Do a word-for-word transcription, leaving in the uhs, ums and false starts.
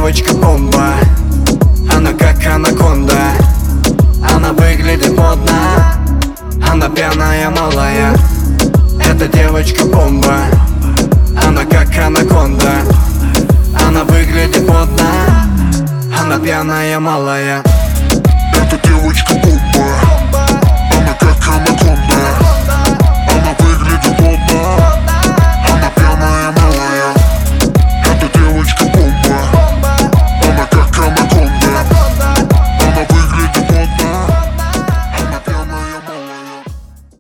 девочка-бомба, она как анаконда. Она выглядит модно, она пьяная малая. Эта девочка-бомба, она как анаконда. Она выглядит модно, она пьяная малая. Эта девочка-бомба, она как анаконда.